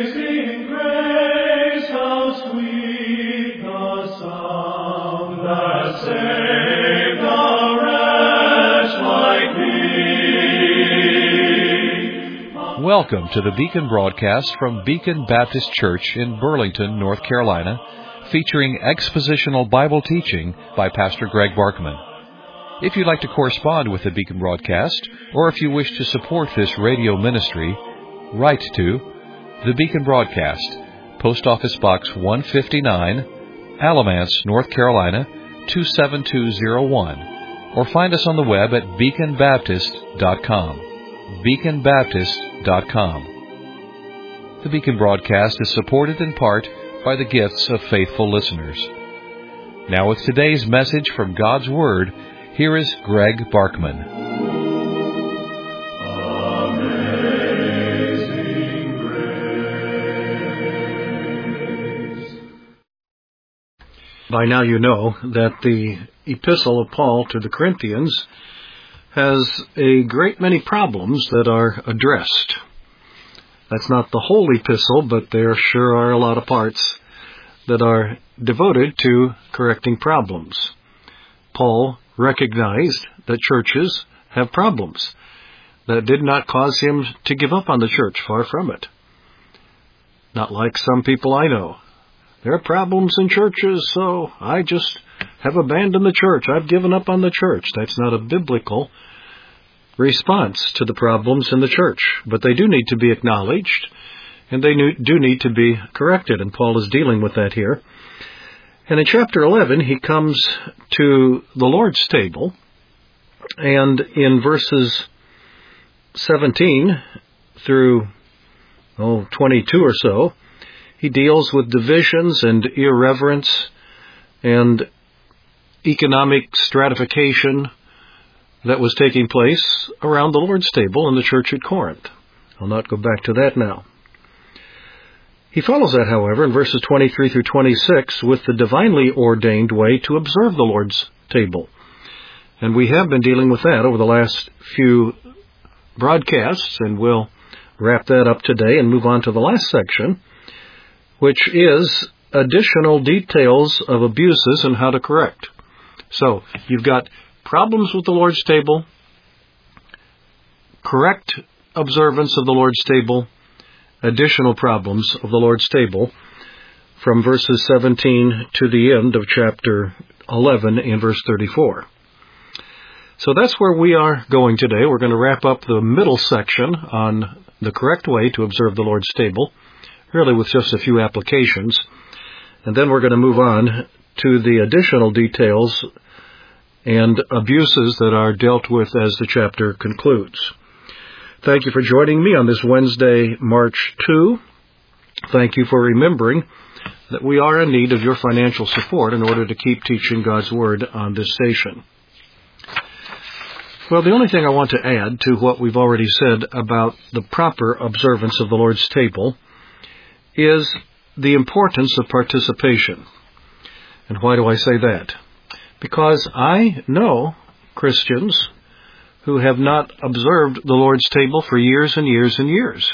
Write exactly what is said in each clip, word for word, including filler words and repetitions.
Amazing grace, how sweet the sound that saved a wretch like me. Welcome to the Beacon broadcast from Beacon Baptist Church in Burlington, North Carolina, featuring expositional Bible teaching by Pastor Greg Barkman. If you'd like to correspond with the Beacon broadcast, or if you wish to support this radio ministry, write to the Beacon Broadcast, Post Office Box one fifty-nine, Alamance, North Carolina, two seven two zero one, or find us on the web at beacon baptist dot com. beacon baptist dot com. The Beacon broadcast is supported in part by the gifts of faithful listeners. Now with today's message from God's Word, here is Greg Barkman. By now you know that the epistle of Paul to the Corinthians has a great many problems that are addressed. That's not the whole epistle, but there sure are a lot of parts that are devoted to correcting problems. Paul recognized that churches have problems. That did not cause him to give up on the church, far from it. Not like some people I know. There are problems in churches, so I just have abandoned the church. I've given up on the church. That's not a biblical response to the problems in the church. But they do need to be acknowledged, and they do need to be corrected, and Paul is dealing with that here. And in chapter eleven, he comes to the Lord's table, and in verses seventeen through oh, twenty-two or so, he deals with divisions and irreverence and economic stratification that was taking place around the Lord's table in the church at Corinth. I'll not go back to that now. He follows that, however, in verses twenty-three through twenty-six with the divinely ordained way to observe the Lord's table. And we have been dealing with that over the last few broadcasts, and we'll wrap that up today and move on to the last section, which is additional details of abuses and how to correct. So, you've got problems with the Lord's table, correct observance of the Lord's table, additional problems of the Lord's table, from verses seventeen to the end of chapter eleven in verse thirty-four. So that's where we are going today. We're going to wrap up the middle section on the correct way to observe the Lord's table, really with just a few applications. And then we're going to move on to the additional details and abuses that are dealt with as the chapter concludes. Thank you for joining me on this Wednesday, March second. Thank you for remembering that we are in need of your financial support in order to keep teaching God's Word on this station. Well, the only thing I want to add to what we've already said about the proper observance of the Lord's table is the importance of participation. And why do I say that? Because I know Christians who have not observed the Lord's table for years and years and years.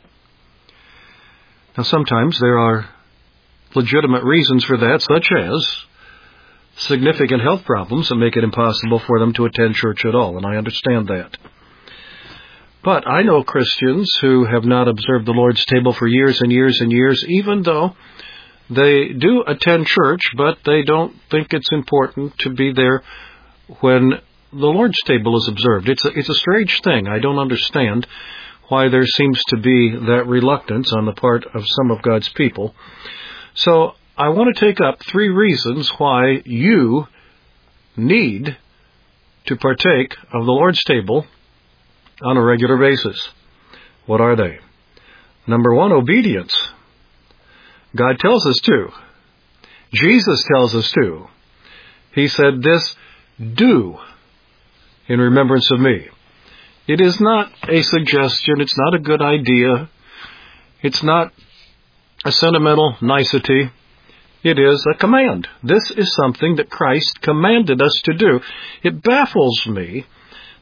Now, sometimes there are legitimate reasons for that, such as significant health problems that make it impossible for them to attend church at all, and I understand that. But I know Christians who have not observed the Lord's table for years and years and years, even though they do attend church, but they don't think it's important to be there when the Lord's table is observed. It's a, it's a strange thing. I don't understand why there seems to be that reluctance on the part of some of God's people. So I want to take up three reasons why you need to partake of the Lord's table on a regular basis. What are they? Number one, obedience. God tells us to. Jesus tells us to. He said, "This do in remembrance of me." It is not a suggestion. It's not a good idea. It's not a sentimental nicety. It is a command. This is something that Christ commanded us to do. It baffles me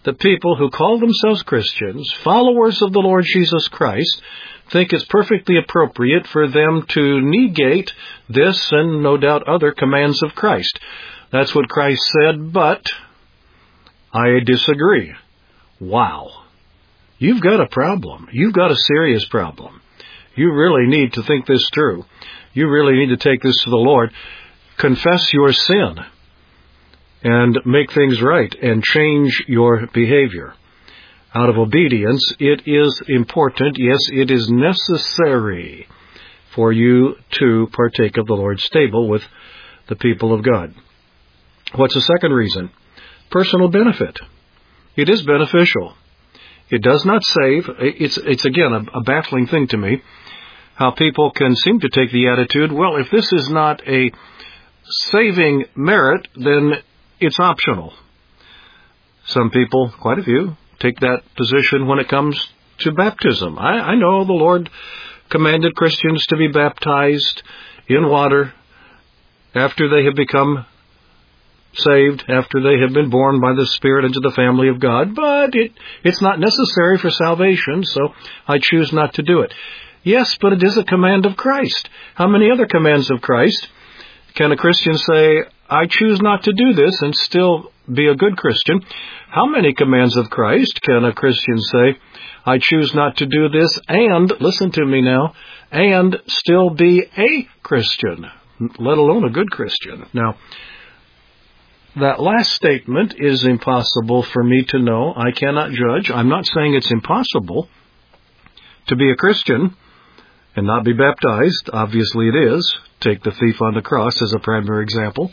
that people who call themselves Christians, followers of the Lord Jesus Christ, think it's perfectly appropriate for them to negate this and no doubt other commands of Christ. That's what Christ said, but I disagree. Wow. You've got a problem. You've got a serious problem. You really need to think this through. You really need to take this to the Lord. Confess your sin and make things right and change your behavior. Out of obedience, it is important, yes, it is necessary for you to partake of the Lord's table with the people of God. What's the second reason? Personal benefit. It is beneficial. It does not save. It's, it's again, a, a baffling thing to me, how people can seem to take the attitude, well, if this is not a saving merit, then it's optional. Some people, quite a few, take that position when it comes to baptism. I, I know the Lord commanded Christians to be baptized in water after they have become saved, after they have been born by the Spirit into the family of God, but it, it's not necessary for salvation, so I choose not to do it. Yes, but it is a command of Christ. How many other commands of Christ can a Christian say, I choose not to do this and still be a good Christian? How many commands of Christ can a Christian say, I choose not to do this and, listen to me now, and still be a Christian, let alone a good Christian? Now, that last statement is impossible for me to know. I cannot judge. I'm not saying it's impossible to be a Christian and not be baptized. Obviously it is. Take the thief on the cross as a primary example.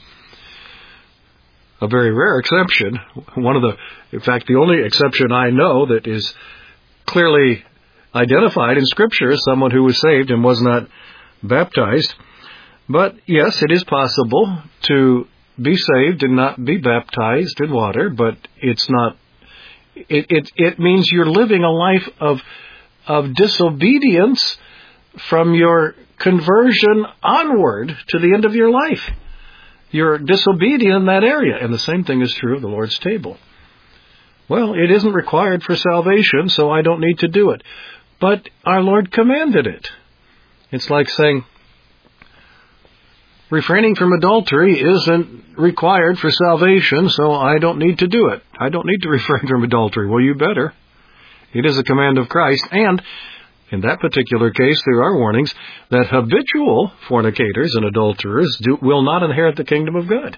A very rare exception. One of the, in fact, the only exception I know that is clearly identified in Scripture is someone who was saved and was not baptized. But yes, it is possible to be saved and not be baptized in water, but it's not, it, it, it means you're living a life of, of disobedience from your conversion onward to the end of your life. You're disobedient in that area, and the same thing is true of the Lord's table. Well, it isn't required for salvation, so I don't need to do it. But our Lord commanded it. It's like saying, refraining from adultery isn't required for salvation, so I don't need to do it. I don't need to refrain from adultery. Well, you better. It is a command of Christ, and in that particular case, there are warnings that habitual fornicators and adulterers do, will not inherit the kingdom of God.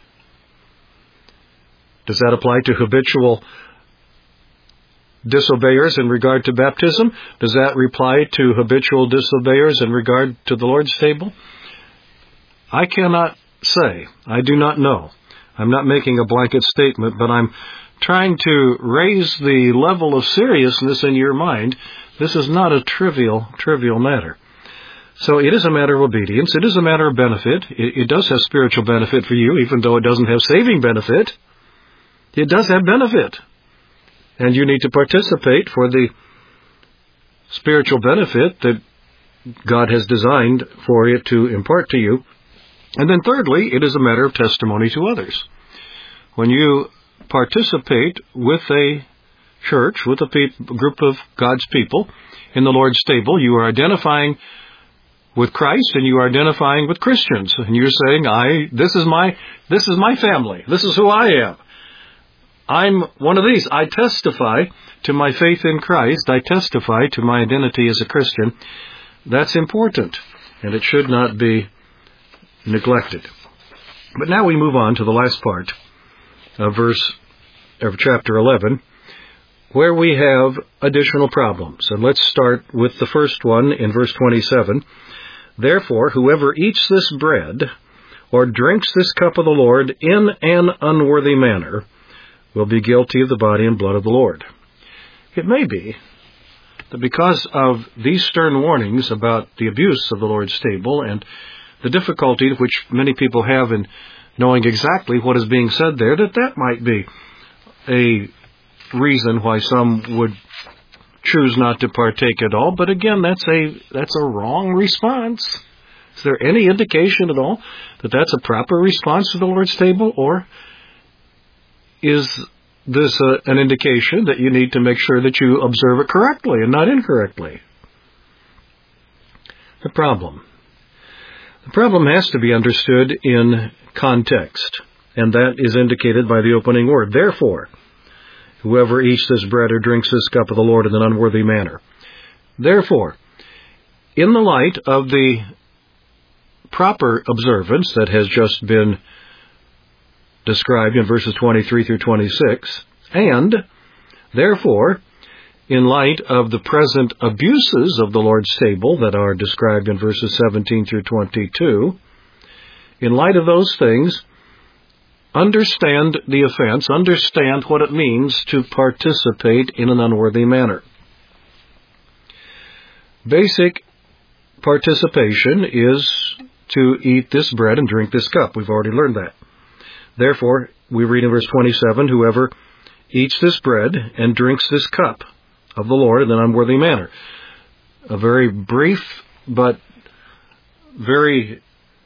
Does that apply to habitual disobeyers in regard to baptism? Does that apply to habitual disobeyers in regard to the Lord's table? I cannot say. I do not know. I'm not making a blanket statement, but I'm trying to raise the level of seriousness in your mind. This is not a trivial, trivial matter. So it is a matter of obedience. It is a matter of benefit. It, it does have spiritual benefit for you, even though it doesn't have saving benefit. It does have benefit. And you need to participate for the spiritual benefit that God has designed for it to impart to you. And then thirdly, it is a matter of testimony to others. When you participate with a church, with a pe- group of God's people in the Lord's table, you are identifying with Christ and you are identifying with Christians. And you're saying, I, this is my, this is my family. This is who I am. I'm one of these. I testify to my faith in Christ. I testify to my identity as a Christian. That's important, and it should not be neglected. But now we move on to the last part of verse of chapter eleven, where we have additional problems. And let's start with the first one in verse twenty-seven. Therefore, whoever eats this bread or drinks this cup of the Lord in an unworthy manner will be guilty of the body and blood of the Lord. It may be that because of these stern warnings about the abuse of the Lord's table and the difficulty which many people have in knowing exactly what is being said there, that that might be a reason why some would choose not to partake at all. But again, that's a that's a wrong response. Is there any indication at all that that's a proper response to the Lord's table? Or is this uh, an indication that you need to make sure that you observe it correctly and not incorrectly? The problem. The problem has to be understood in context, and that is indicated by the opening word. Therefore, whoever eats this bread or drinks this cup of the Lord in an unworthy manner. Therefore, in the light of the proper observance that has just been described in verses twenty-three through twenty-six, and therefore, in light of the present abuses of the Lord's table that are described in verses seventeen through twenty-two, in light of those things, understand the offense, understand what it means to participate in an unworthy manner. Basic participation is to eat this bread and drink this cup. We've already learned that. Therefore, we read in verse twenty-seven, whoever eats this bread and drinks this cup of the Lord in an unworthy manner. A very brief but very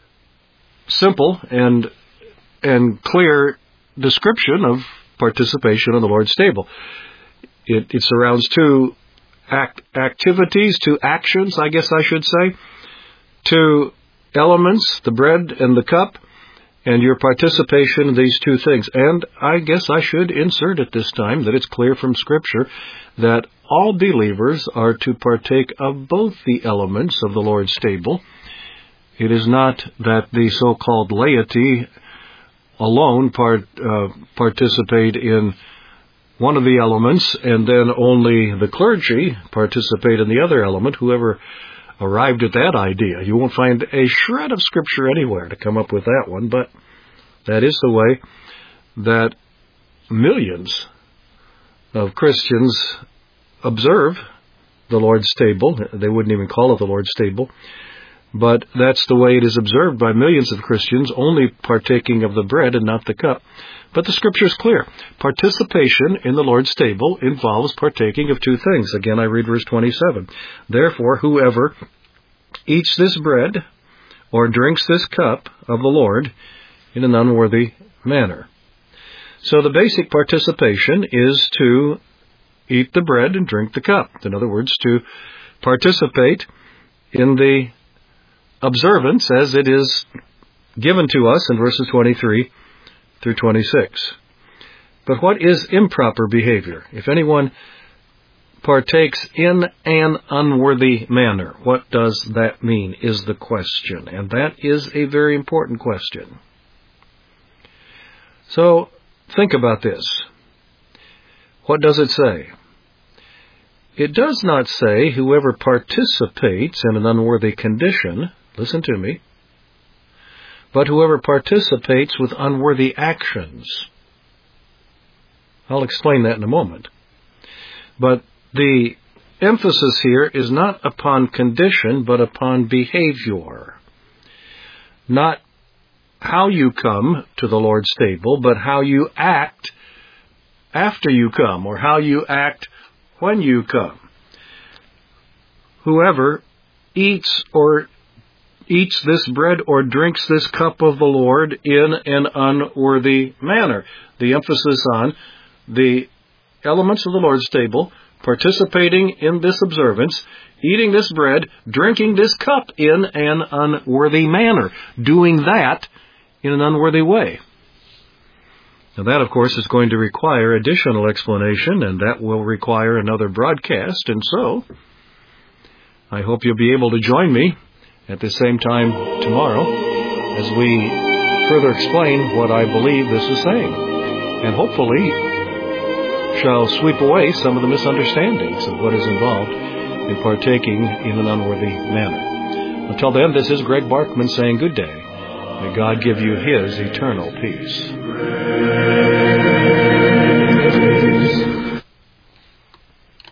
simple and and clear description of participation in the Lord's table. It, it surrounds two act, activities, two actions, I guess I should say, two elements, the bread and the cup, and your participation in these two things. And I guess I should insert at this time that it's clear from Scripture that all believers are to partake of both the elements of the Lord's table. It is not that the so-called laity alone part, uh, participate in one of the elements and then only the clergy participate in the other element. Whoever arrived at that idea, you won't find a shred of Scripture anywhere to come up with that one, but that is the way that millions of Christians observe the Lord's table. They wouldn't even call it the Lord's table, but that's the way it is observed by millions of Christians, only partaking of the bread and not the cup. But the Scripture is clear. Participation in the Lord's table involves partaking of two things. Again, I read verse twenty-seven. Therefore, whoever eats this bread or drinks this cup of the Lord in an unworthy manner. So the basic participation is to eat the bread and drink the cup. In other words, to participate in the observance as it is given to us in verses twenty-three through twenty-six. But what is improper behavior? If anyone partakes in an unworthy manner, what does that mean is the question. And that is a very important question. So, think about this. What does it say? It does not say whoever participates in an unworthy condition, listen to me, but whoever participates with unworthy actions. I'll explain that in a moment. But the emphasis here is not upon condition, but upon behavior. Not how you come to the Lord's table, but how you act after you come, or how you act when you come. Whoever eats or eats this bread or drinks this cup of the Lord in an unworthy manner. The emphasis on the elements of the Lord's table, participating in this observance, eating this bread, drinking this cup in an unworthy manner, doing that in an unworthy way. Now that, of course, is going to require additional explanation, and that will require another broadcast, and so I hope you'll be able to join me at the same time tomorrow as we further explain what I believe this is saying, and hopefully shall sweep away some of the misunderstandings of what is involved in partaking in an unworthy manner. Until then, this is Greg Barkman saying good day. May God give you His eternal peace.